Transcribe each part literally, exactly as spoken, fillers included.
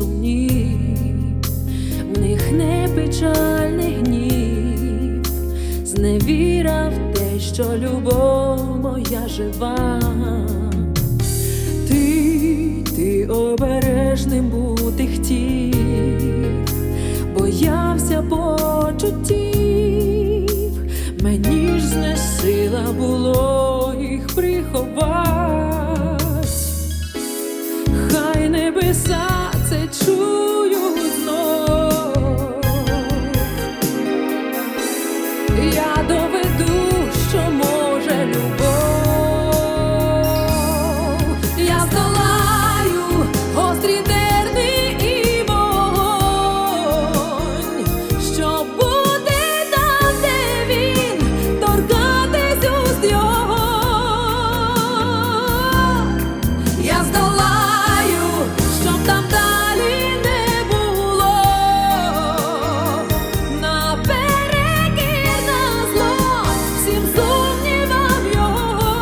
сумні, в них не печальний гнів, зневіра в те, що любов моя жива. Ти, ти обережним бути хотів, боявся почуттів, мені ж знесила було їх приховать. Хай небеса це чують знов, я доведу, що може любов. Я здолаю гострі терни і вогонь, щоб бути там, де він, торкатись уст його. Я здолаю, щоб там далі не було наперекір на зло всім сумнівам його.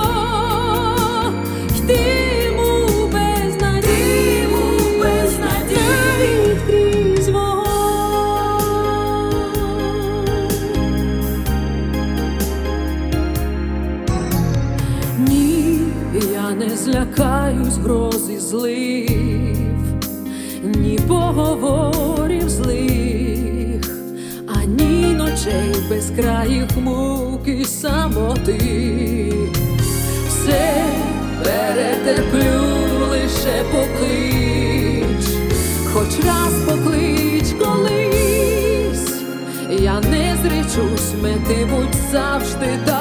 Йтиму без надії, без надії крізь вогонь. Ні, я не злякаюсь грози злив, ні поговорів злих, ані ночей безкраїх мук і самоти. Все перетерплю, лише поклич, хоч раз поклич колись. Я не зречусь, метимуть завжди.